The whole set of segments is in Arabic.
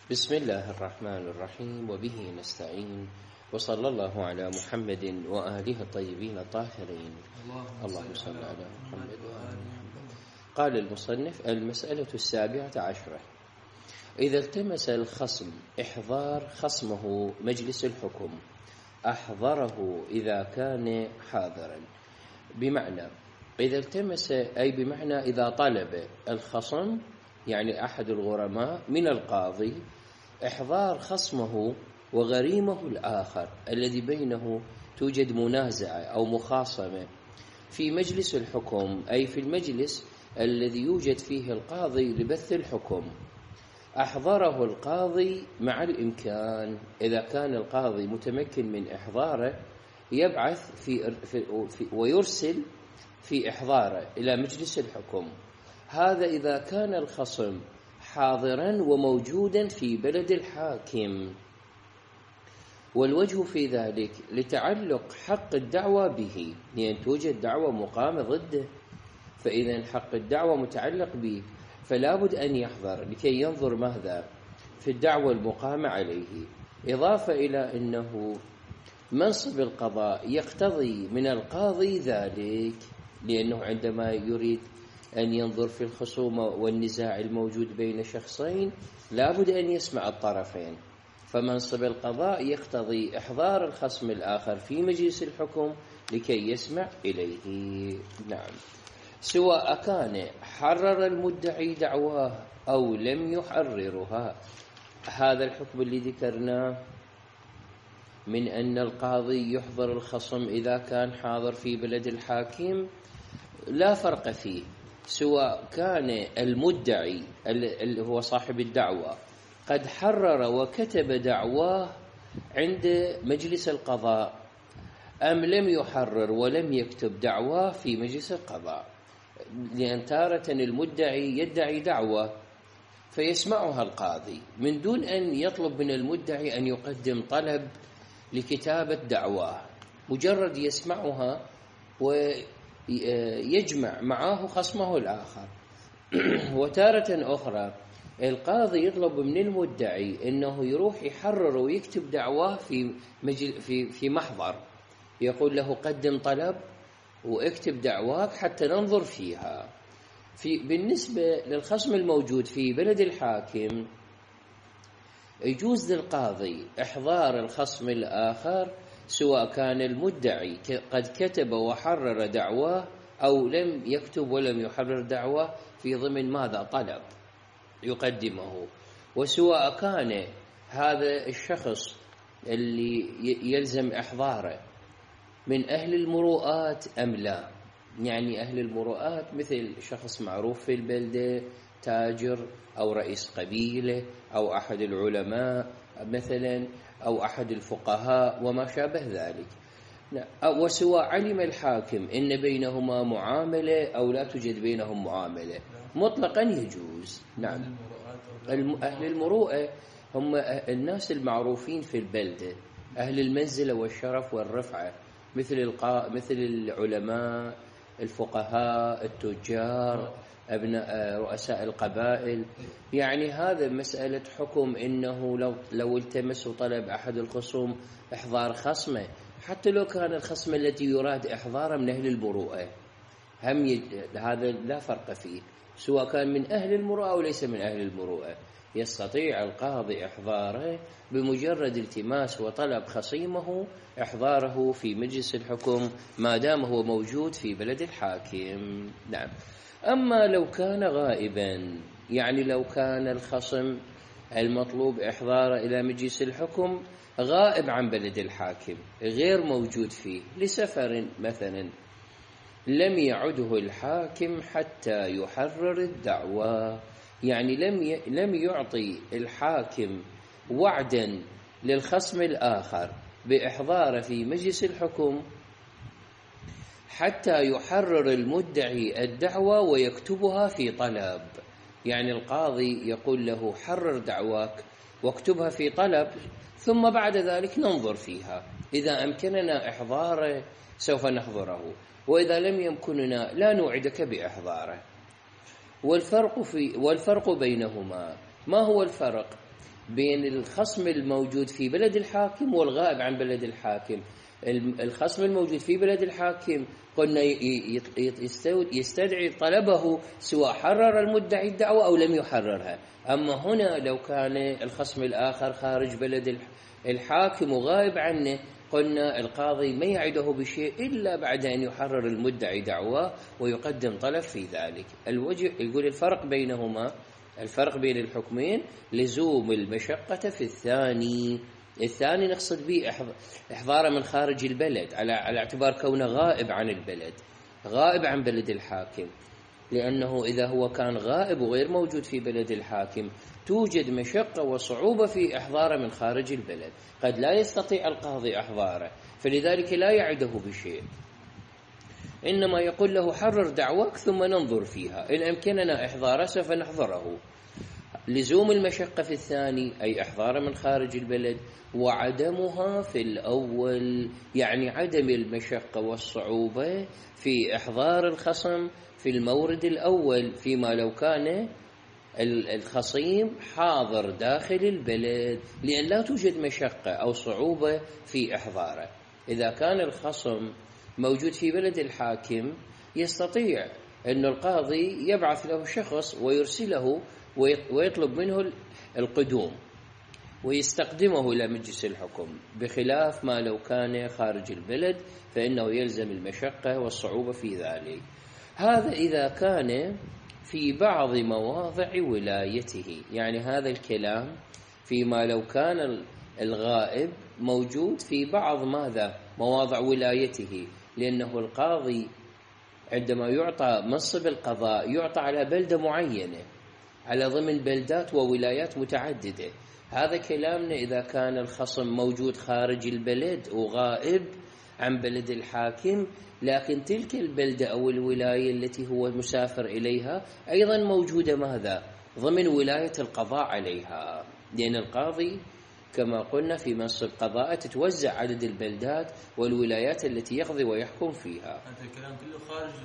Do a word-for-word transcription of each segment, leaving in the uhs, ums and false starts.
بسم الله الرحمن الرحيم، وبه نستعين، وصلى الله على محمد وآله الطيبين الطاهرين. اللهم صل على محمد وآل محمد. قال المصنف: المسألة السابعة عشرة: إذا التمس الخصم إحضار خصمه مجلس الحكم أحضره إذا كان حاضرا. بمعنى إذا التمس، أي بمعنى إذا طلب الخصم يعني أحد الغرماء من القاضي إحضار خصمه وغريمه الآخر الذي بينه توجد منازعة أو مخاصمة في مجلس الحكم، أي في المجلس الذي يوجد فيه القاضي لبث الحكم، أحضره القاضي مع الإمكان. إذا كان القاضي متمكن من إحضاره يبعث في, في ويرسل في إحضاره إلى مجلس الحكم. هذا إذا كان الخصم حاضرا وموجودا في بلد الحاكم، والوجه في ذلك لتعلق حق الدعوة به، لأن توجد دعوة مقامة ضده، فإذا حق الدعوة متعلق به، فلا بد أن يحضر لكي ينظر ماذا في الدعوة المقامة عليه. إضافة إلى أنه منصب القضاء يقتضي من القاضي ذلك، لأنه عندما يريد أن ينظر في الخصومة والنزاع الموجود بين شخصين لا بد أن يسمع الطرفين، فمنصب القضاء يقتضي إحضار الخصم الآخر في مجلس الحكم لكي يسمع إليه. نعم، سواء كان حرر المدعي دعواه أو لم يحررها. هذا الحكم اللي ذكرناه من أن القاضي يحضر الخصم إذا كان حاضر في بلد الحاكم لا فرق فيه، سواء كان المدعي اللي هو صاحب الدعوة قد حرر وكتب دعواه عند مجلس القضاء أم لم يحرر ولم يكتب دعواه في مجلس القضاء. لأن تارة المدعي يدعي دعوة فيسمعها القاضي من دون أن يطلب من المدعي أن يقدم طلب لكتابة دعواه، مجرد يسمعها ويجمع معه خصمه الآخر. وتارة أخرى القاضي يطلب من المدعي أنه يروح يحرر ويكتب دعواه في مجل في في محضر، يقول له قدم طلب واكتب دعواك حتى ننظر فيها. في بالنسبة للخصم الموجود في بلد الحاكم يجوز للقاضي إحضار الخصم الآخر سواء كان المدعي قد كتب وحرر دعواه أو لم يكتب ولم يحرر دعواه في ضمن ماذا طلب يقدمه، وسواء كان هذا الشخص اللي يلزم إحضاره من أهل المروءات أم لا. يعني أهل المروءات مثل شخص معروف في البلدة، تاجر أو رئيس قبيلة أو أحد العلماء مثلا أو أحد الفقهاء وما شابه ذلك. وسواء علم الحاكم إن بينهما معاملة أو لا توجد بينهم معاملة مطلقا يجوز. نعم، أهل المروءة هم الناس المعروفين في البلدة، أهل المنزلة والشرف والرفعة، مثل القا... مثل العلماء، الفقهاء، التجار، أبناء رؤساء القبائل. يعني هذا مسألة حكم إنه لو لو التمس وطلب أحد الخصوم إحضار خصمه، حتى لو كان الخصم التي يراد إحضاره من أهل المروءة، هم ي... هذا لا فرق فيه، سواء كان من أهل المروءة أو ليس من أهل المروءة، يستطيع القاضي إحضاره بمجرد التماس وطلب خصيمه إحضاره في مجلس الحكم ما دام هو موجود في بلد الحاكم. نعم. أما لو كان غائبا، يعني لو كان الخصم المطلوب إحضاره إلى مجلس الحكم غائب عن بلد الحاكم غير موجود فيه لسفر مثلا، لم يعده الحاكم حتى يحرر الدعوى، يعني لم لم يعطي الحاكم وعدا للخصم الآخر بإحضاره في مجلس الحكم حتى يحرر المدعي الدعوى ويكتبها في طلب. يعني القاضي يقول له حرر دعواك واكتبها في طلب، ثم بعد ذلك ننظر فيها، إذا أمكننا إحضاره سوف نحضره، وإذا لم يمكننا لا نوعدك بإحضاره. والفرق في والفرق بينهما، ما هو الفرق بين الخصم الموجود في بلد الحاكم والغائب عن بلد الحاكم. الخصم الموجود في بلد الحاكم قلنا يستدعي طلبه سواء حرر المدعي الدعوة أو لم يحررها. أما هنا لو كان الخصم الآخر خارج بلد الحاكم وغائب عنه، قلنا القاضي ما يعده بشيء إلا بعد أن يحرر المدعي دعواه ويقدم طلب في ذلك. الوجه يقول الفرق بينهما، الفرق بين الحكمين لزوم المشقة في الثاني. الثاني نقصد به إحضاره من خارج البلد على على اعتبار كونه غائب عن البلد، غائب عن بلد الحاكم، لأنه إذا هو كان غائب وغير موجود في بلد الحاكم توجد مشقة وصعوبة في إحضاره من خارج البلد، قد لا يستطيع القاضي إحضاره، فلذلك لا يعده بشيء، إنما يقول له حرر دعواك ثم ننظر فيها، إن أمكننا إحضاره سوف نحضره. لزوم المشقة في الثاني أي إحضاره من خارج البلد، وعدمها في الأول يعني عدم المشقة والصعوبة في إحضار الخصم في المورد الأول، فيما لو كان الخصيم حاضر داخل البلد، لأن لا توجد مشقة أو صعوبة في إحضاره. إذا كان الخصم موجود في بلد الحاكم يستطيع أن القاضي يبعث له شخص ويرسله ويطلب منه القدوم ويستقدمه إلى مجلس الحكم، بخلاف ما لو كان خارج البلد فإنه يلزم المشقة والصعوبة في ذلك. هذا إذا كان في بعض مواضع ولايته، يعني هذا الكلام فيما لو كان الغائب موجود في بعض ماذا مواضع ولايته، لأنه القاضي عندما يعطى منصب القضاء يعطى على بلدة معينة، على ضمن بلدات وولايات متعددة. هذا كلامنا إذا كان الخصم موجود خارج البلد وغائب عن بلد الحاكم، لكن تلك البلدة أو الولاية التي هو مسافر إليها أيضا موجودة ماذا ضمن ولاية القضاء عليها، لأن القاضي كما قلنا في منصب قضاء تتوزع عدد البلدات والولايات التي يقضي ويحكم فيها. هذا الكلام كله خارج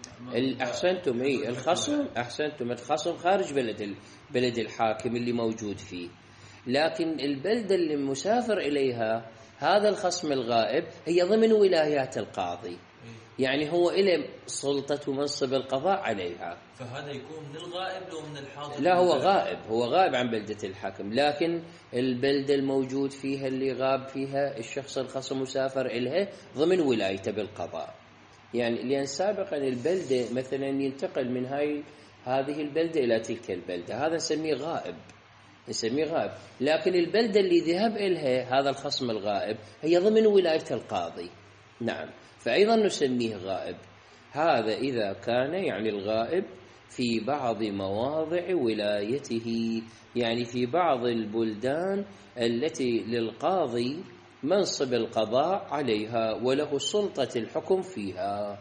أحسنتم إيه الخصم أحسنتم الخصم خارج بلد بلد الحاكم اللي موجود فيه، لكن البلدة اللي مسافر إليها هذا الخصم الغائب هي ضمن ولايات القاضي، يعني هو إلى سلطة ومنصب القضاء عليها. فهذا يكون من الغائب لو من الحاضر؟ لا، هو غائب، هو غائب عن بلدة الحاكم، لكن البلدة الموجود فيها اللي غاب فيها الشخص الخصم مسافر إليها ضمن ولايته بالقضاء. يعني لأن سابقا البلدة مثلا ينتقل من هاي هذه البلدة إلى تلك البلدة، هذا نسميه غائب، نسميه غائب، لكن البلدة اللي ذهب إليها هذا الخصم الغائب هي ضمن ولاية القاضي، نعم، فأيضا نسميه غائب. هذا إذا كان يعني الغائب في بعض مواضع ولايته، يعني في بعض البلدان التي للقاضي منصب القضاء عليها وله سلطة الحكم فيها.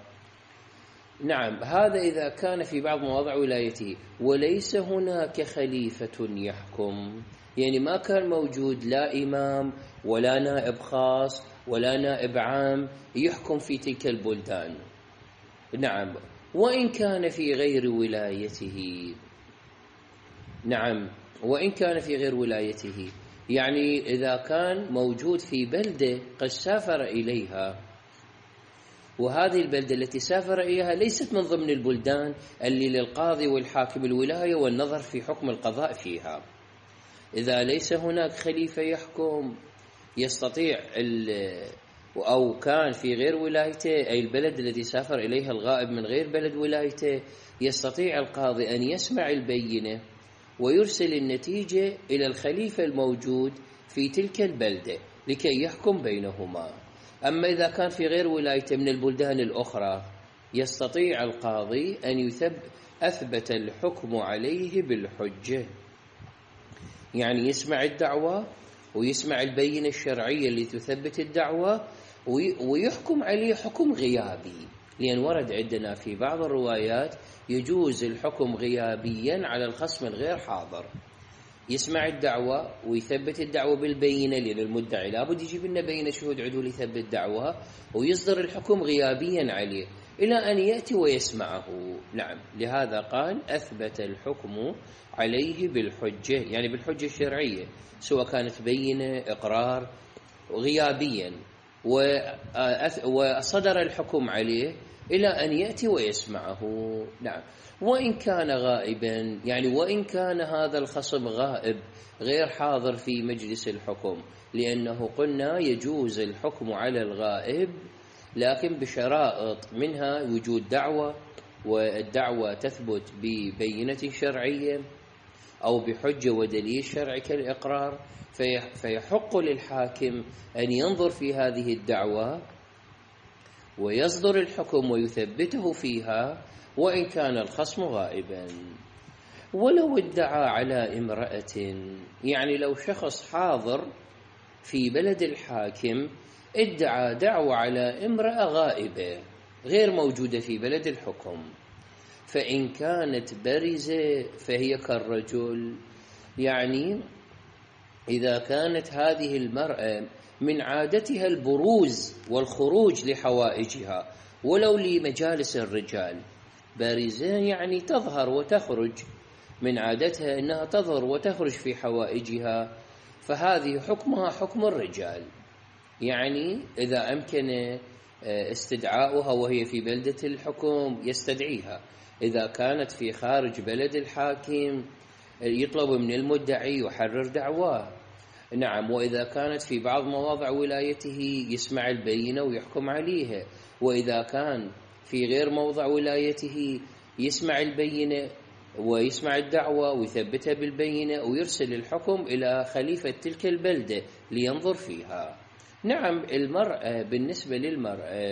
نعم، هذا إذا كان في بعض مواضع ولايته، وليس هناك خليفة يحكم، يعني ما كان موجود لا إمام ولا نائب خاص ولا نائب عام يحكم في تلك البلدان. نعم، وإن كان في غير ولايته، نعم، وإن كان في غير ولايته، يعني إذا كان موجود في بلدة قد سافر إليها، وهذه البلدة التي سافر إليها ليست من ضمن البلدان اللي للقاضي والحاكم الولاية والنظر في حكم القضاء فيها. إذا ليس هناك خليفة يحكم يستطيع أو كان في غير ولايته، أي البلد الذي سافر إليها الغائب من غير بلد ولايته، يستطيع القاضي أن يسمع البينة ويرسل النتيجة إلى الخليفة الموجود في تلك البلدة لكي يحكم بينهما. أما إذا كان في غير ولايته من البلدان الأخرى، يستطيع القاضي أن يثبت أثبت الحكم عليه بالحجة، يعني يسمع الدعوة ويسمع البينة الشرعية اللي تثبت الدعوة ويحكم عليه حكم غيابي، لأن ورد عندنا في بعض الروايات يجوز الحكم غيابيا على الخصم الغير حاضر، يسمع الدعوة ويثبت الدعوة بالبينة، لأن المدعي لابد يجيب لنا بينة شهود عدول يثبت الدعوة، ويصدر الحكم غيابيا عليه، إلى أن يأتي ويسمعه. نعم، لهذا قال أثبت الحكم عليه بالحجة، يعني بالحجة الشرعية، سواء كانت بينة، إقرار، غيابيا، وصدر الحكم عليه إلى أن يأتي ويسمعه. نعم. وإن كان غائبا، يعني وإن كان هذا الخصم غائب غير حاضر في مجلس الحكم، لأنه قلنا يجوز الحكم على الغائب لكن بشرائط، منها وجود دعوة، والدعوة تثبت ببينة شرعية أو بحجة ودليل شرعي كالإقرار، فيحق للحاكم أن ينظر في هذه الدعوة ويصدر الحكم ويثبته فيها وإن كان الخصم غائبا. ولو ادعى على امرأة، يعني لو شخص حاضر في بلد الحاكم ادعى دعوة على امرأة غائبة غير موجودة في بلد الحكم، فإن كانت بارزة فهي كالرجل. يعني إذا كانت هذه المرأة من عادتها البروز والخروج لحوائجها ولو لمجالس الرجال، بارزة يعني تظهر وتخرج، من عادتها أنها تظهر وتخرج في حوائجها، فهذه حكمها حكم الرجال. يعني إذا أمكن استدعاؤها وهي في بلدة الحكم يستدعيها، إذا كانت في خارج بلد الحاكم يطلب من المدعي يحرر دعواه. نعم. وإذا كانت في بعض مواضع ولايته يسمع البينة ويحكم عليها، وإذا كان في غير موضع ولايته يسمع البينة ويسمع الدعوة ويثبتها بالبينة ويرسل الحكم إلى خليفة تلك البلدة لينظر فيها. نعم. المرأة بالنسبة للمرأة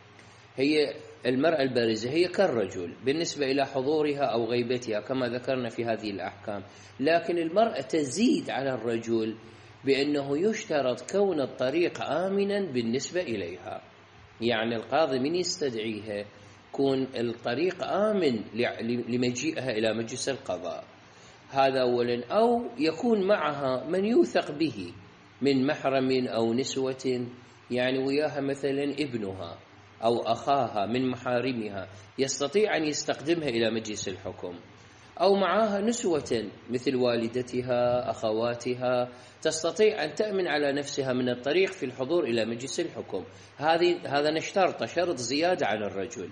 هي المرأة البارزة هي كالرجل بالنسبة إلى حضورها أو غيبتها كما ذكرنا في هذه الأحكام، لكن المرأة تزيد على الرجل بأنه يشترط كون الطريق آمنا بالنسبة إليها. يعني القاضي من يستدعيها يكون الطريق آمن لمجيئها إلى مجلس القضاء، هذا أولا، أو يكون معها من يوثق به من محرم أو نسوة، يعني وياها مثلا ابنها أو أخاها من محارمها يستطيع أن يستقدمها إلى مجلس الحكم، أو معها نسوة مثل والدتها، أخواتها، تستطيع أن تأمن على نفسها من الطريق في الحضور إلى مجلس الحكم. هذه هذا نشترط شرط زيادة على الرجل.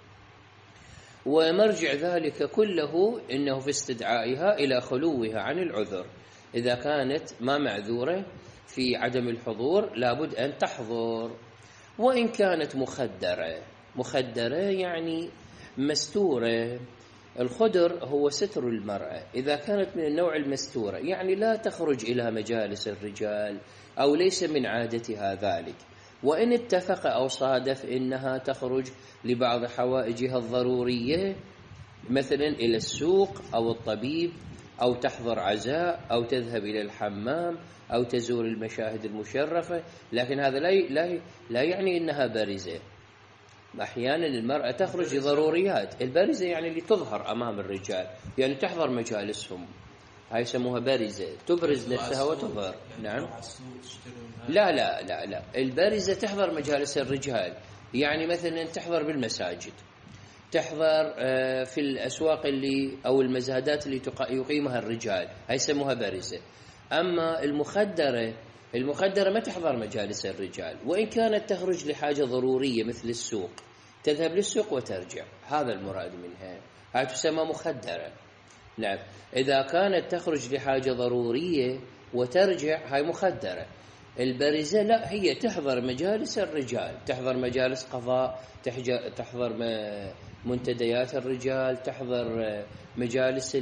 ومرجع ذلك كله إنه في استدعائها إلى خلوها عن العذر. إذا كانت ما معذورة في عدم الحضور لابد أن تحضر. وإن كانت مخدرة، مخدرة يعني مستورة. الخدر هو ستر المرأة، إذا كانت من النوع المستورة يعني لا تخرج إلى مجالس الرجال أو ليس من عادتها ذلك، وإن اتفق أو صادف إنها تخرج لبعض حوائجها الضرورية مثلا إلى السوق أو الطبيب أو تحضر عزاء أو تذهب إلى الحمام أو تزور المشاهد المشرفة، لكن هذا لا لا لا يعني إنها بارزة. أحيانا المرأة تخرج لضروريات. البارزة يعني اللي تظهر أمام الرجال، يعني تحضر مجالسهم، هاي يسموها بارزة، تبرز نفسها وتظهر. نعم. لا لا لا لا البارزة تحضر مجالس الرجال، يعني مثلا تحضر بالمساجد، تحضر في الأسواق اللي أو المزادات اللي يقيمها الرجال، هاي يسموها بارزة. أما المخدرة، المخدرة ما تحضر مجالس الرجال، وإن كانت تخرج لحاجة ضرورية مثل السوق، تذهب للسوق وترجع، هذا المراد منها، هاي تسمى مخدرة. نعم. إذا كانت تخرج لحاجة ضرورية وترجع هاي مخدرة. البارزة لا، هي تحضر مجالس الرجال، تحضر مجالس قضاء، تحضر منتديات الرجال، تحضر مجالس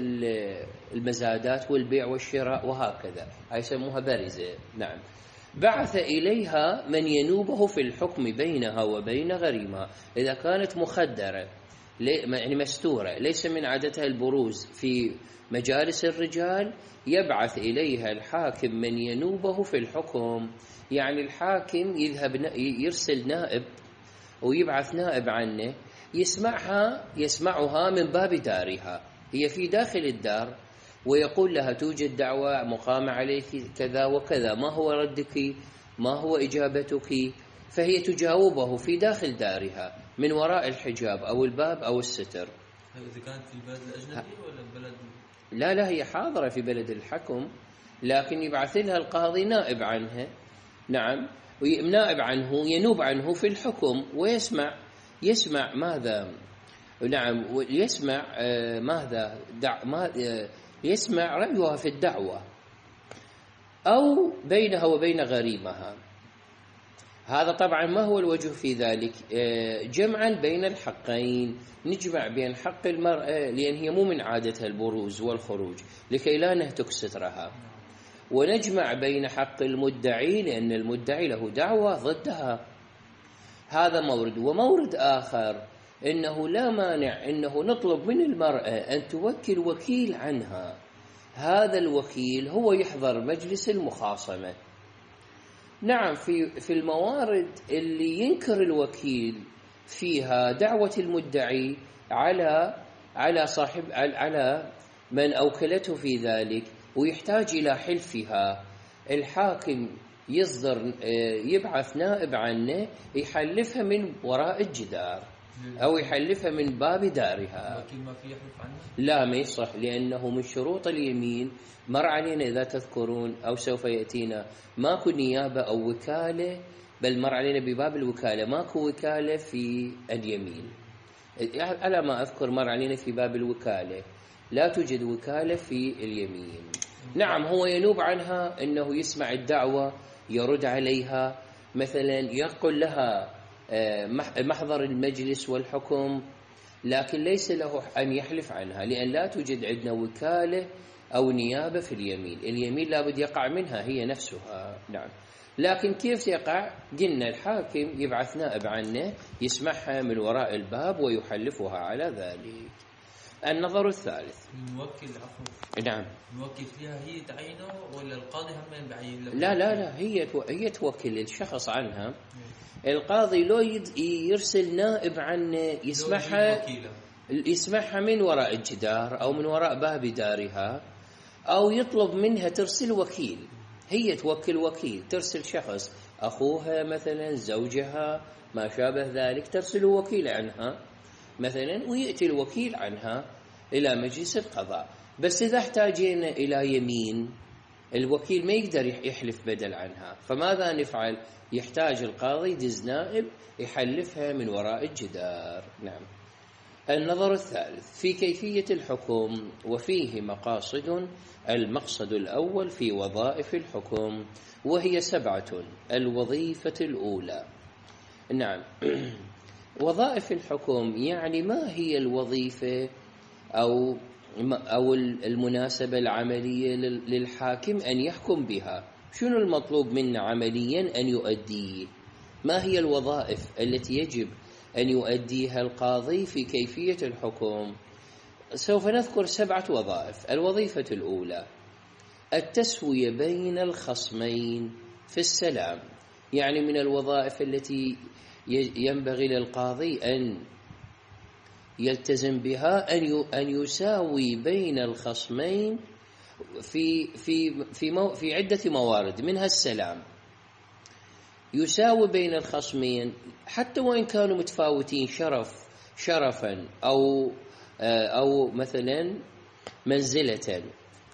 المزادات والبيع والشراء وهكذا، هاي يسموها بارزة. نعم. بعث إليها من ينوبه في الحكم بينها وبين غريمها. إذا كانت مخدرة يعني مستورة ليس من عادتها البروز في مجالس الرجال، يبعث إليها الحاكم من ينوبه في الحكم. يعني الحاكم يذهب يرسل نائب ويبعث نائب عنه يسمعها يسمعها من باب دارها، هي في داخل الدار، ويقول لها توجد دعوة مقامة عليك كذا وكذا، ما هو ردك، ما هو إجابتك، فهي تجاوبه في داخل دارها من وراء الحجاب أو الباب أو الستر. إذا كانت في البلد الأجنبي ولا بلد؟ لا لا، هي حاضرة في بلد الحكم، لكن يبعث لها القاضي نائب عنها. نعم، نائب عنه ينوب عنه في الحكم ويسمع يسمع ماذا نعم ويسمع آه ماذا دع ما آه يسمع رأيها في الدعوة أو بينها وبين غريمها. هذا طبعا ما هو الوجه في ذلك؟ آه جمعا بين الحقين، نجمع بين حق المرأة لأن هي مو من عادتها البروز والخروج لكي لا نهتك سترها، ونجمع بين حق المدعي لأن المدعي له دعوة ضدها. هذا مورد. ومورد آخر إنه لا مانع إنه نطلب من المرأة أن توكل وكيل عنها، هذا الوكيل هو يحضر مجلس المخاصمة. نعم، في في الموارد اللي ينكر الوكيل فيها دعوة المدعي على على صاحب على من أوكلته في ذلك ويحتاج إلى حلفها، الحاكم يصدر يبعث نائب عنه يحلفها من وراء الجدار أو يحلفها من باب دارها. الوكيل ما في يحلف عنه؟ لا، ما يصح، لأنه من شروط اليمين مر علينا إذا تذكرون أو سوف يأتينا ماكو نيابة أو وكالة، بل مر علينا بباب الوكالة، ماكو وكالة في اليمين. على ما أذكر مر علينا في باب الوكالة، لا توجد وكالة في اليمين. نعم، هو ينوب عنها أنه يسمع الدعوة، يرد عليها، مثلا يقول لها محضر المجلس والحكم، لكن ليس له أن يحلف عنها لأن لا توجد عندنا وكالة أو نيابة في اليمين. اليمين لابد يقع منها هي نفسها. نعم، لكن كيف يقع؟ قلنا الحاكم يبعث نائب عنه يسمعها من وراء الباب ويحلفها على ذلك. النظر الثالث، الموكل عفوا نعم الموكل فيها هي تعينه ولا القاضي هم بعين؟ لا لا لا، هي هي توكل الشخص عنها. القاضي لو يرسل نائب عنه يسمعها يسمعها من وراء الجدار أو من وراء باب دارها، أو يطلب منها ترسل وكيل، هي توكل وكيل، ترسل شخص أخوها مثلا، زوجها، ما شابه ذلك، ترسل وكيل عنها مثلا، ويأتي الوكيل عنها إلى مجلس القضاء. بس إذا احتاجنا إلى يمين الوكيل ما يقدر يحلف بدل عنها، فماذا نفعل؟ يحتاج القاضي يدز نائب يحلفها من وراء الجدار. نعم. النظر الثالث في كيفية الحكم، وفيه مقاصد. المقصد الأول في وظائف الحكم، وهي سبعة. الوظيفة الأولى، نعم وظائف الحكم يعني ما هي الوظيفة أو أو المناسبة العملية للحاكم أن يحكم بها، شنو المطلوب منا عمليا أن يؤديه، ما هي الوظائف التي يجب أن يؤديها القاضي في كيفية الحكم. سوف نذكر سبعة وظائف. الوظيفة الأولى التسوية بين الخصمين في السلام، يعني من الوظائف التي ينبغي للقاضي أن يلتزم بها أن أن يساوي بين الخصمين في في في مو في عدة موارد، منها السلام. يساوي بين الخصمين حتى وإن كانوا متفاوتين شرف شرفا أو أو مثلا منزلة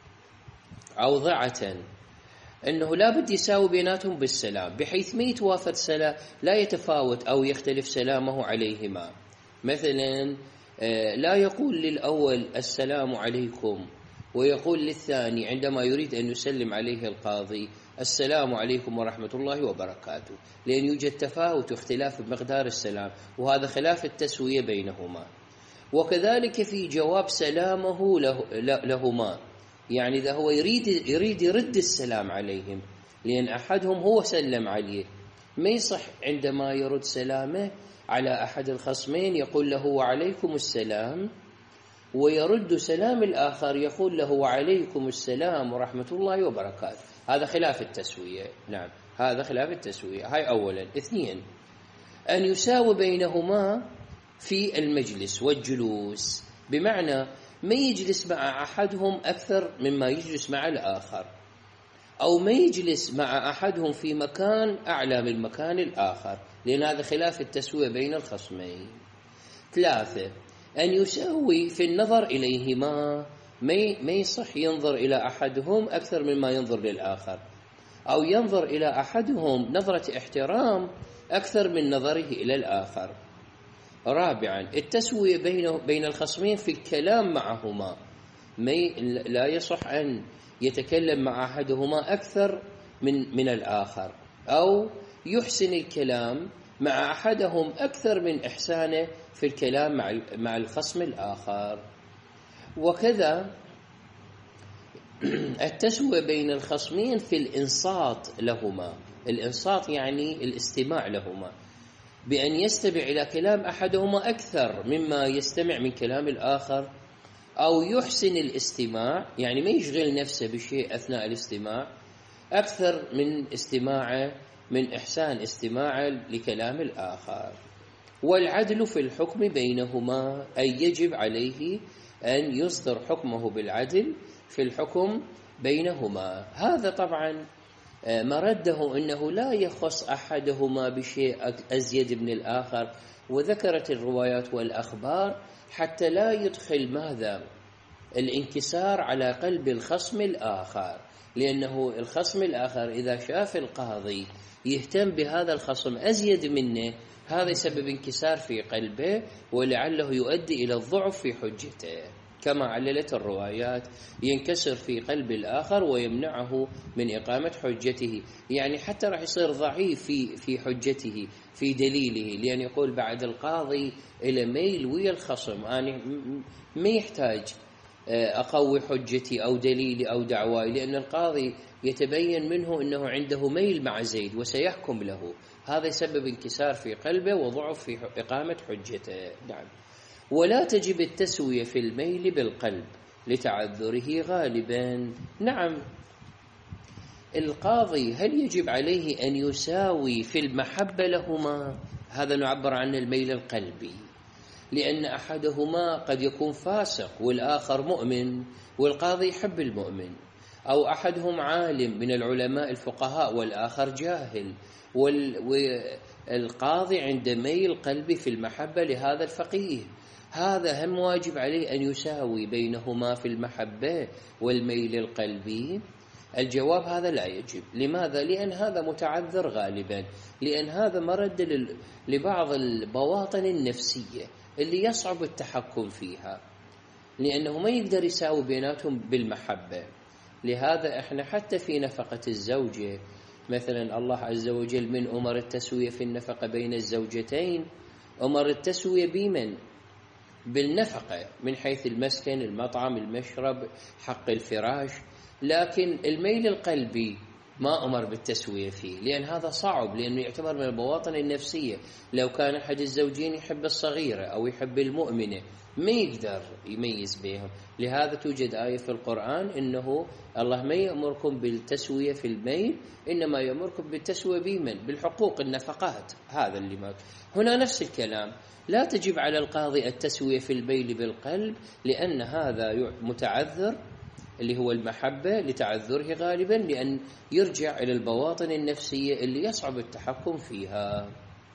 أو ضعة، أنه لا بد يساوي بيناتهم بالسلام، بحيث ما يتوافد سلام لا يتفاوت أو يختلف سلامه عليهما. مثلا لا يقول للأول السلام عليكم ويقول للثاني عندما يريد أن يسلم عليه القاضي السلام عليكم ورحمة الله وبركاته، لأن يوجد تفاوت واختلاف بمقدار السلام، وهذا خلاف التسوية بينهما. وكذلك في جواب سلامه له لهما، يعني إذا هو يريد يريد يرد السلام عليهم، لأن أحدهم هو سلم عليه، ما يصح عندما يرد سلامه على أحد الخصمين يقول له وعليكم السلام، ويرد سلام الآخر يقول له وعليكم السلام ورحمة الله وبركاته. هذا خلاف التسوية. نعم، هذا خلاف التسوية. هاي أولا. اثنين، أن يساوي بينهما في المجلس والجلوس، بمعنى ما يجلس مع أحدهم أكثر مما يجلس مع الآخر، أو ما يجلس مع أحدهم في مكان أعلى من مكان الآخر، لأن هذا خلاف التسوية بين الخصمين. ثلاثة، أن يساوي في النظر إليهما، ما يصح ينظر إلى أحدهم أكثر مما ينظر للآخر، أو ينظر إلى أحدهم نظرة احترام أكثر من نظره إلى الآخر. رابعا، التسوية بين بين الخصمين في الكلام معهما، لا يصح أن يتكلم مع أحدهما أكثر من من الآخر، أو يحسن الكلام مع أحدهم أكثر من إحسانه في الكلام مع مع الخصم الآخر. وكذا التسوية بين الخصمين في الإنصات لهما، الإنصات يعني الاستماع لهما، بأن يستمع إلى كلام أحدهما أكثر مما يستمع من كلام الآخر، أو يحسن الاستماع يعني ما يشغل نفسه بشيء أثناء الاستماع أكثر من استماعه من إحسان استماعه لكلام الآخر. والعدل في الحكم بينهما، أي يجب عليه أن يصدر حكمه بالعدل في الحكم بينهما. هذا طبعا مرده أنه لا يخص أحدهما بشيء أزيد من الآخر، وذكرت الروايات والأخبار حتى لا يدخل ماذا الانكسار على قلب الخصم الآخر، لأنه الخصم الآخر إذا شاف القاضي يهتم بهذا الخصم أزيد منه، هذا سبب انكسار في قلبه، ولعله يؤدي إلى الضعف في حجته، كما عللت الروايات، ينكسر في قلب الآخر ويمنعه من إقامة حجته، يعني حتى راح يصير ضعيف في في حجته في دليله، لأن يقول بعد القاضي إلى ميل ويا الخصم، أنا ما يحتاج أقوي حجتي أو دليلي أو دعواي، لأن القاضي يتبين منه أنه عنده ميل مع زيد وسيحكم له، هذا يسبب انكسار في قلبه وضعف في إقامة حجته. نعم. ولا تجب التسوية في الميل بالقلب لتعذره غالبا. نعم، القاضي هل يجب عليه أن يساوي في المحبة لهما؟ هذا نعبر عنه الميل القلبي، لأن أحدهما قد يكون فاسق والآخر مؤمن، والقاضي يحب المؤمن، أو أحدهم عالم من العلماء الفقهاء والآخر جاهل، والقاضي عنده ميل قلبي في المحبة لهذا الفقيه، هذا هم واجب عليه أن يساوي بينهما في المحبة والميل القلبي؟ الجواب هذا لا يجب. لماذا؟ لأن هذا متعذر غالبا، لأن هذا مرد لبعض البواطن النفسية اللي يصعب التحكم فيها، لأنه ما يقدر يساوي بيناتهم بالمحبة. لهذا احنا حتى في نفقة الزوجة مثلا الله عز وجل من أمر التسوية في النفقة بين الزوجتين، أمر التسوية بمن؟ بالنفقة، من حيث المسكن، المطعم، المشرب، حق الفراش، لكن الميل القلبي ما أمر بالتسوية فيه، لأن هذا صعب، لأنه يعتبر من البواطن النفسية. لو كان أحد الزوجين يحب الصغيرة أو يحب المؤمنة ما يقدر يميز بينهم. لهذا توجد آية في القرآن إنه الله ما يأمركم بالتسوية في الميل، إنما يأمركم بالتسوية بمن؟ بالحقوق، النفقات. هذا اللي ما هنا نفس الكلام، لا تجب على القاضي التسوية في الميل بالقلب، لأن هذا متعذر اللي هو المحبة لتعذره غالبا، لأن يرجع إلى البواطن النفسية اللي يصعب التحكم فيها.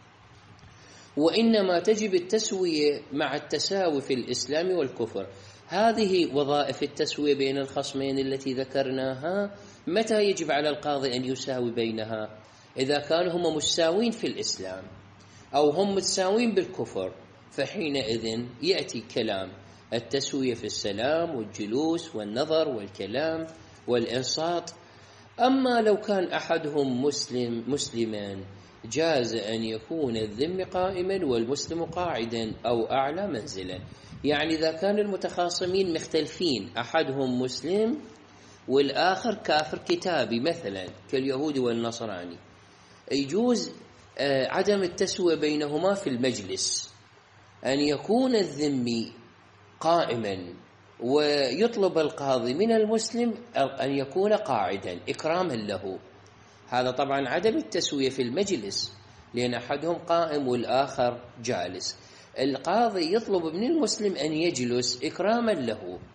وإنما تجب التسوية مع التساوي في الإسلام والكفر. هذه وظائف التسوية بين الخصمين التي ذكرناها. متى يجب على القاضي أن يساوي بينها؟ إذا كانوا هم متساوين في الإسلام أو هم متساوين بالكفر، فحينئذ يأتي كلام التسوية في السلام والجلوس والنظر والكلام والإنصات. أما لو كان أحدهم مسلم مسلما جاز أن يكون الذم قائما والمسلم قاعدا أو أعلى منزلا. يعني إذا كان المتخاصمين مختلفين، أحدهم مسلم والآخر كافر كتابي مثلا كاليهود والنصراني، يجوز عدم التسوية بينهما في المجلس، أن يكون الذمي قائما ويطلب القاضي من المسلم أن يكون قاعدا إكراما له. هذا طبعا عدم التسوية في المجلس، لأن أحدهم قائم والآخر جالس. القاضي يطلب من المسلم أن يجلس إكراما له،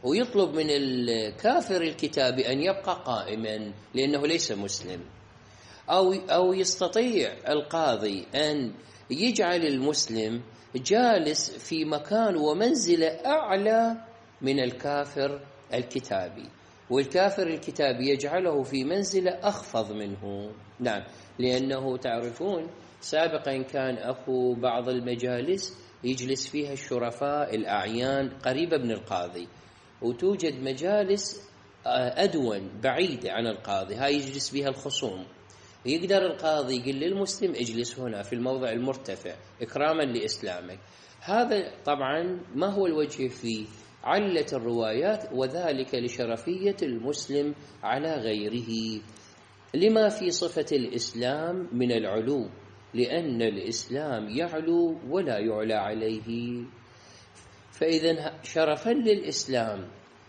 ويطلب من الكافر الكتابي أن يبقى قائما لأنه ليس مسلم، أو أو يستطيع القاضي أن يجعل المسلم جالس في مكان ومنزلة أعلى من الكافر الكتابي، والكافر الكتابي يجعله في منزلة أخفض منه. نعم، لأنه تعرفون سابقا كان أخو بعض المجالس يجلس فيها الشرفاء الأعيان قريبة من القاضي، وتوجد مجالس أدون بعيدة عن القاضي، هاي يجلس بها الخصوم. يقدر القاضي يقول للمسلم اجلس هنا في الموضع المرتفع إكراما لإسلامك. هذا طبعا ما هو الوجه فيه؟ علة الروايات وذلك لشرفية المسلم على غيره، لما في صفة الإسلام من العلو، لأن الإسلام يعلو ولا يعلى عليه. فإذا شرفا للإسلام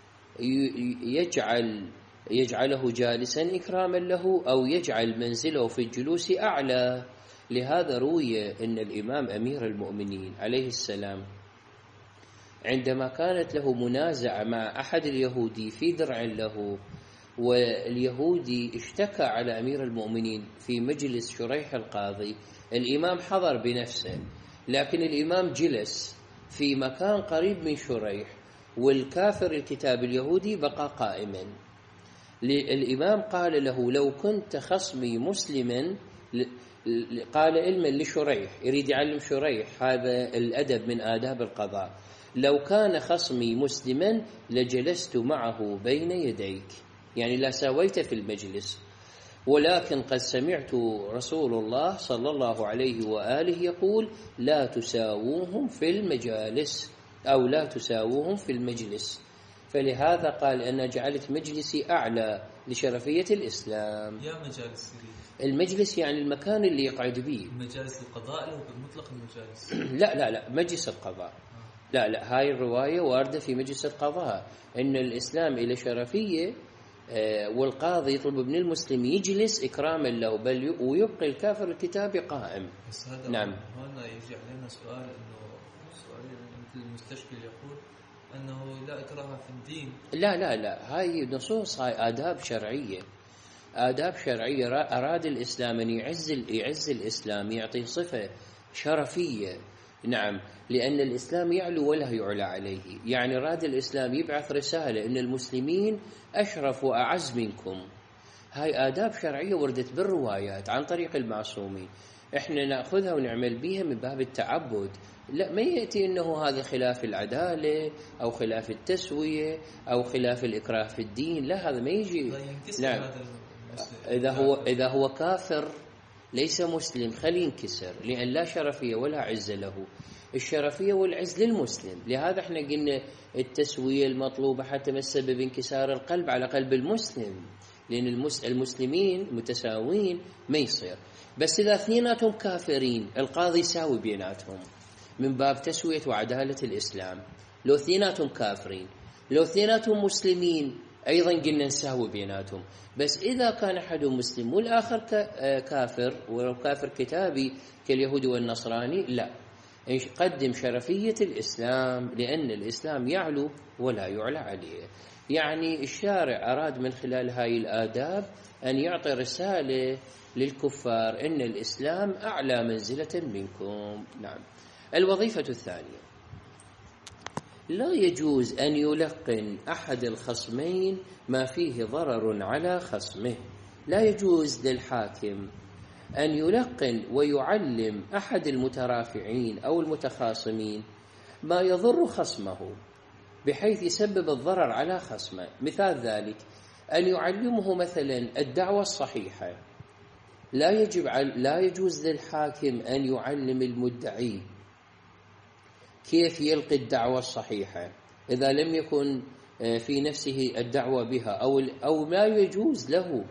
يجعل يجعله جالسا إكراما له، أو يجعل منزله في الجلوس أعلى. لهذا روي أن الإمام أمير المؤمنين عليه السلام عندما كانت له منازعة مع أحد اليهودي في درع له، واليهودي اشتكى على أمير المؤمنين في مجلس شريح القاضي، الإمام حضر بنفسه، لكن الإمام جلس في مكان قريب من شريح، والكافر الكتاب اليهودي بقى قائما. الإمام قال له لو كنت خصمي مسلما، قال علما لشريح، يريد يعلم شريح هذا الأدب من آداب القضاء، لو كان خصمي مسلما لجلست معه بين يديك، يعني لا ساويت في المجلس، ولكن قد سمعت رسول الله صلى الله عليه وآله يقول لا تساووهم في المجالس، أو لا تساووهم في المجلس. فلهذا قال أنا جعلت مجلسي أعلى لشرفية الإسلام. يا مجالس المجلس يعني المكان اللي يقعد به. مجالس القضاء له بالمطلق المجالس؟ لا لا لا مجلس القضاء. لا لا هاي الرواية واردة في مجلس القضاء أن الإسلام إلى شرفية، والقاضي يطلب من المسلم يجلس إكراما له، بل ويبقي الكافر الكتابي قائم. بس هذا نعم. هنا يجي علينا سؤال، إنه سؤال مثل المستشكل يقول أنه لا إكراه في الدين. لا لا لا هاي نصوص، هاي آداب شرعية، آداب شرعية. أراد الإسلام أن يعز يعز الإسلام، يعطي صفة شرفية. نعم، لأن الإسلام يعلو ولا يعلى عليه، يعني راد الإسلام يبعث رسالة أن المسلمين أشرف وأعز منكم. هاي آداب شرعية وردت بالروايات عن طريق المعصومين، إحنا نأخذها ونعمل بها من باب التعبد. لا، ما يأتي أنه هذا خلاف العدالة أو خلاف التسوية أو خلاف الإكراه في الدين، لا هذا ما يجي. نعم، إذا هو إذا هو كافر ليس مسلم خلي ينكسر، لأن لا شرفية ولا عز له. الشرفية والعز للمسلم. لهذا احنا قلنا التسوية المطلوبة حتى ما السبب انكسار القلب على قلب المسلم، لأن المسلمين متساوين ما يصير. بس إذا اثنيناتهم كافرين القاضي يساوي بيناتهم من باب تسوية وعدالة الإسلام. لو اثنيناتهم كافرين، لو اثنيناتهم مسلمين أيضا قلنا نساوي بيناتهم. بس إذا كان أحدهم مسلم والآخر كافر، ولو كافر كتابي كاليهود والنصراني، لا، قدم شرفية الإسلام، لأن الإسلام يعلو ولا يعلى عليه. يعني الشارع أراد من خلال هاي الآداب أن يعطي رسالة للكفار أن الإسلام أعلى منزلة منكم. نعم. الوظيفة الثانية، لا يجوز أن يلقن أحد الخصمين ما فيه ضرر على خصمه. لا يجوز للحاكم أن يلقن ويعلم أحد المترافعين أو المتخاصمين ما يضر خصمه بحيث يسبب الضرر على خصمه. مثال ذلك أن يعلمه مثلا الدعوة الصحيحة. لا يجب لا يجوز للحاكم أن يعلم المدعي كيف يلقي الدعوة الصحيحة إذا لم يكن في نفسه الدعوة بها، أو أو ما يجوز له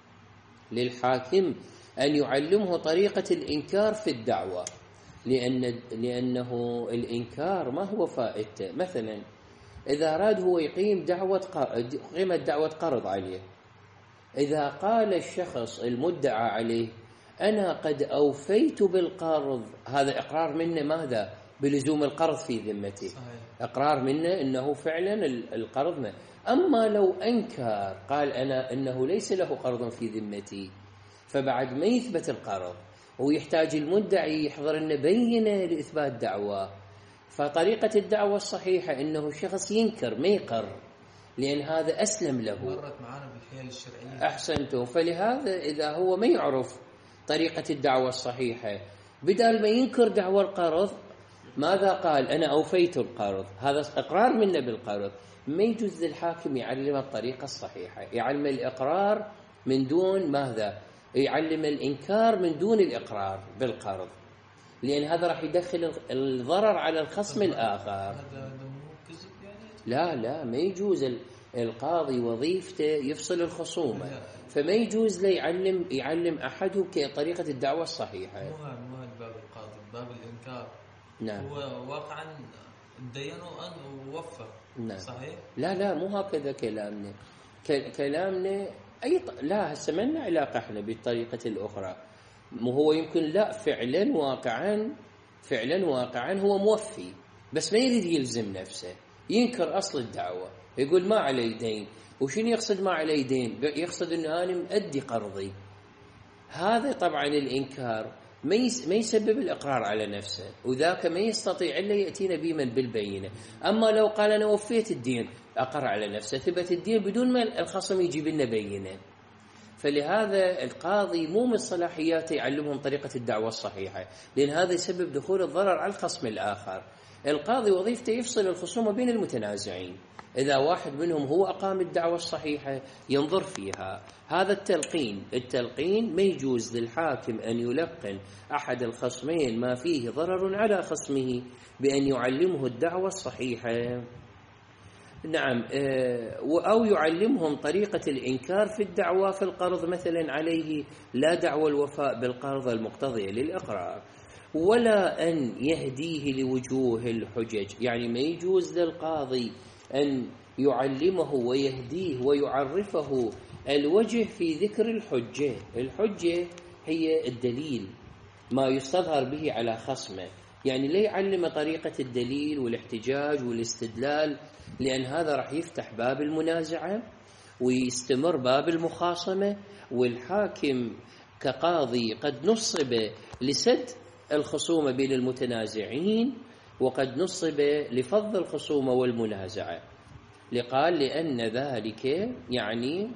للحاكم أن يعلمه طريقة الإنكار في الدعوة، لأن لأنه الإنكار ما هو فائدته. مثلا إذا أراد هو يقيم دعوة قيمة دعوة قرض عليه، إذا قال الشخص المدعى عليه أنا قد أوفيت بالقرض، هذا إقرار منه ماذا؟ بلزوم القرض في ذمته. صحيح. إقرار منه أنه فعلا القرض ما. أما لو أنكر قال أنا أنه ليس له قرض في ذمتي، فبعد ما يثبت القرض ويحتاج المدعي يحضر لنا بينة لإثبات دعوة، فطريقة الدعوة الصحيحة أنه الشخص ينكر ما يقر، لأن هذا أسلم له. مرت معنا بالحيل الشرعية. أحسنتم. فلهذا إذا هو ما يعرف طريقة الدعوة الصحيحة، بدل ما ينكر دعوى القرض ماذا قال؟ أنا أوفيت القرض، هذا إقرار منا بالقرض. ما يجوز للحاكم يعلم الطريقة الصحيحة، يعلم الإقرار من دون ماذا؟ يعلم الإنكار من دون الإقرار بالقرض، لأن هذا راح يدخل الضرر على الخصم الآخر. هذا مو كذب يعني؟ لا لا، ما يجوز. القاضي وظيفته يفصل الخصومة، فما يجوز له يعلم يعلم أحده كطريقة الدعوة الصحيحة. مو هذا مو هذا باب القاضي، باب الإنكار. نعم. هو واقعا دينه أن ووفى. نعم. صحيح. لا لا، مو هكذا كلامنا. كلامنا أي ط... لا هسه ما لنا علاقة احنا بالطريقة الأخرى. مو هو يمكن لا فعلا واقعا فعلا واقعا هو موفي، بس ما يريد يلزم نفسه، ينكر أصل الدعوة، يقول ما علي دين. وشنو يقصد ما علي دين؟ يقصد أنه أنا مؤدي قرضي. هذا طبعا الإنكار ما يسبب الإقرار على نفسه، وذاك ما يستطيع إلا يأتينا بمن بالبينة. أما لو قال أنا وفيت الدين أقر على نفسه، ثبت الدين بدون ما الخصم يجيب لنا بينة. فلهذا القاضي مو من صلاحياته يعلمهم طريقة الدعوة الصحيحة، لأن هذا يسبب دخول الضرر على الخصم الآخر. القاضي وظيفته يفصل الخصومة بين المتنازعين. إذا واحد منهم هو أقام الدعوة الصحيحة ينظر فيها. هذا التلقين التلقين ما يجوز للحاكم أن يلقن أحد الخصمين ما فيه ضرر على خصمه بأن يعلمه الدعوة الصحيحة. نعم. أو يعلمهم طريقة الإنكار في الدعوة في القرض مثلا عليه، لا دعوى الوفاء بالقرض المقتضية للإقرار، ولا أن يهديه لوجوه الحجج. يعني ما يجوز للقاضي أن يعلمه ويهديه ويعرفه الوجه في ذكر الحجة. الحجة هي الدليل، ما يستظهر به على خصمه. يعني لا يعلم طريقة الدليل والاحتجاج والاستدلال، لأن هذا راح يفتح باب المنازعة ويستمر باب المخاصمة. والحاكم كقاضي قد نصب لسد الخصومة بين المتنازعين، وقد نصب لفض الخصومة والمنازعة. لقال لأن ذلك يعني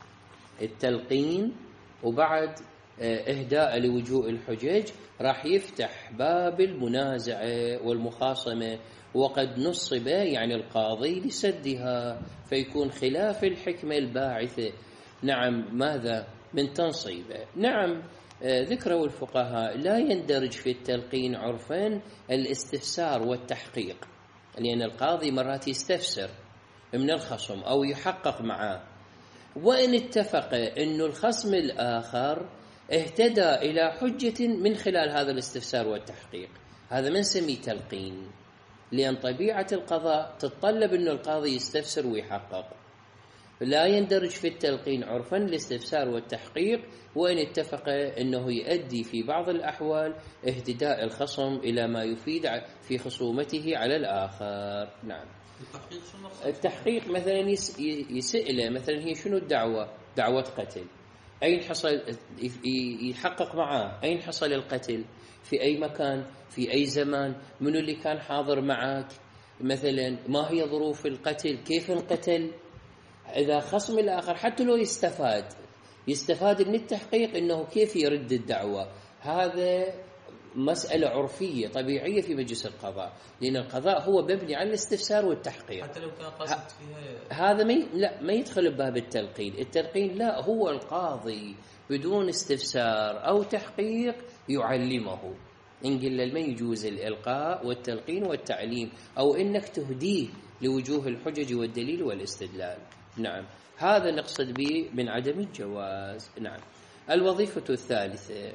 التلقين وبعد إهداء لوجوه الحجج راح يفتح باب المنازعة والمخاصمة، وقد نصب يعني القاضي لسدها، فيكون خلاف الحكمة الباعثة. نعم. ماذا من تنصيبه؟ نعم. ذكروا الفقهاء لا يندرج في التلقين عرفا الاستفسار والتحقيق، لأن القاضي مرات يستفسر من الخصم أو يحقق معه، وإن اتفق أن الخصم الآخر اهتدى إلى حجة من خلال هذا الاستفسار والتحقيق، هذا ما نسميه تلقين، لأن طبيعة القضاء تتطلب أن القاضي يستفسر ويحقق. لا يندرج في التلقين عرفا الاستفسار والتحقيق، وإن اتفق أنه يؤدي في بعض الأحوال اهتداء الخصم إلى ما يفيد في خصومته على الآخر. نعم. التحقيق شنو؟ التحقيق مثلا يسأله مثلا هي شنو الدعوة؟ دعوة قتل، أين حصل؟ يحقق معاه أين حصل القتل، في أي مكان، في أي زمان، من اللي كان حاضر معك، مثلا ما هي ظروف القتل، كيف انقتل. إذا خصم الآخر حتى لو يستفاد يستفاد من التحقيق أنه كيف يرد الدعوة، هذا مسألة عرفية طبيعية في مجلس القضاء، لأن القضاء هو مبني على الاستفسار والتحقيق. حتى لو كان قصد فيها هذا ما ي... لا ما يدخل بباب التلقين. التلقين لا، هو القاضي بدون استفسار أو تحقيق يعلمه. إن قل ما يجوز الإلقاء والتلقين والتعليم، أو إنك تهديه لوجوه الحجج والدليل والاستدلال. نعم. هذا نقصد به من عدم الجواز. نعم. الوظيفة الثالثة: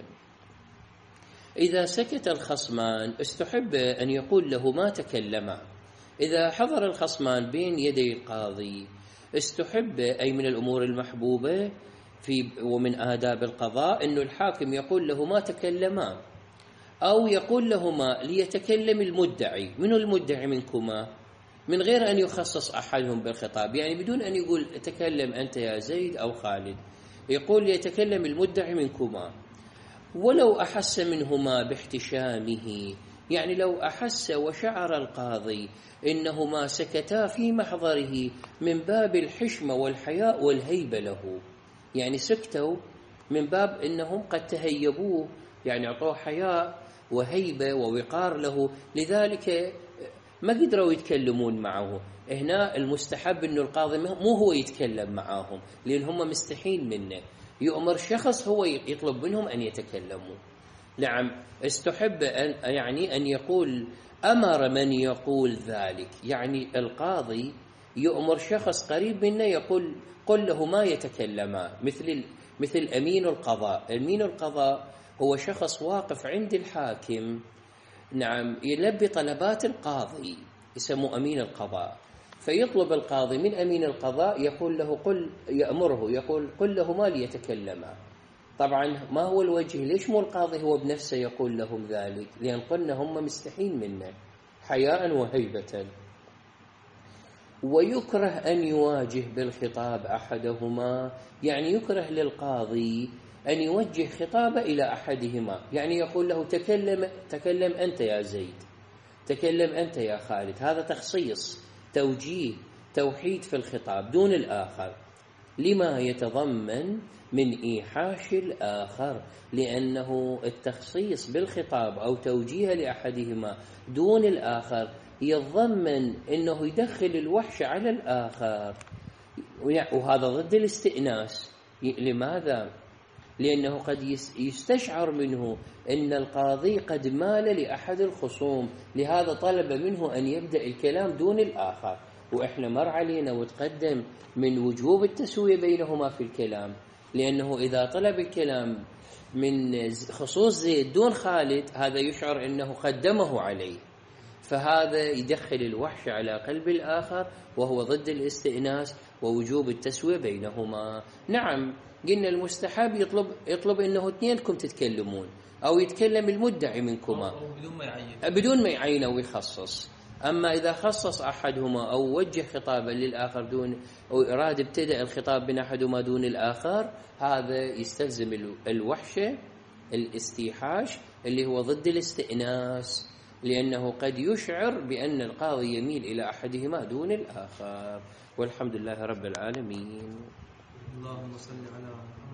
إذا سكت الخصمان استحب أن يقول له ما تكلما. إذا حضر الخصمان بين يدي القاضي استحب، أي من الأمور المحبوبة في ومن آداب القضاء، أن الحاكم يقول له ما تكلما، أو يقول لهما ليتكلم المدعي. من المدعي منكما؟ من غير أن يخصص أحدهم بالخطاب، يعني بدون أن يقول تكلم أنت يا زيد أو خالد، يقول ليتكلم المدعي منكما. ولو أحس منهما باحتشامه، يعني لو أحس وشعر القاضي إنهما سكتا في محضره من باب الحشمة والحياء والهيبة له، يعني سكتوا من باب إنهم قد تهيبوه، يعني أعطوه حياء وهيبة ووقار له، لذلك ما قدروا يتكلمون معه. هنا المستحب إنه القاضي مو هو يتكلم معهم، لأن هم مستحين منه، يؤمر شخص هو يطلب منهم أن يتكلموا. نعم، استحب أن يعني أن يقول أمر من يقول ذلك، يعني القاضي يؤمر شخص قريب منه يقول قل له ما يتكلما، مثل مثل أمين القضاء. أمين القضاء هو شخص واقف عند الحاكم، نعم، يلبي طلبات القاضي، يسموه أمين القضاء. فيطلب القاضي من أمين القضاء يقول له قل، يأمره يقول قل له ما ليتكلما. طبعا ما هو الوجه؟ ليش مو القاضي هو بنفسه يقول لهم ذلك؟ لأن قلنا هم مستحين منه حياء وهيبة. ويكره أن يواجه بالخطاب أحدهما، يعني يكره للقاضي أن يوجه خطابه إلى أحدهما، يعني يقول له تكلم تكلم أنت يا زيد، تكلم أنت يا خالد. هذا تخصيص، توجيه، توحيد في الخطاب دون الآخر، لما يتضمن من إيحاش الآخر، لأنه التخصيص بالخطاب أو توجيه لأحدهما دون الآخر يتضمن أنه يدخل الوحش على الآخر، وهذا ضد الاستئناس. لماذا؟ لأنه قد يستشعر منه أن القاضي قد مال لأحد الخصوم، لهذا طلب منه أن يبدأ الكلام دون الآخر. وإحنا مر علينا وتقدم من وجوب التسوية بينهما في الكلام، لأنه إذا طلب الكلام من خصوص زيد دون خالد هذا يشعر أنه قدمه عليه، فهذا يدخل الوحش على قلب الآخر، وهو ضد الاستئناس ووجوب التسوية بينهما. نعم، قلنا المستحب يطلب يطلب انه اثنينكم تتكلمون، او يتكلم المدعي منكما بدون ما يعين بدون ما يعين ويخصص. اما اذا خصص احدهما او وجه خطابا للاخر دون، او اراد ابتداء الخطاب من احدهما دون الاخر، هذا يستلزم الوحشه الاستيحاش اللي هو ضد الاستئناس، لانه قد يشعر بان القاضي يميل الى احدهما دون الاخر. والحمد لله رب العالمين. اللهم صل على محمد.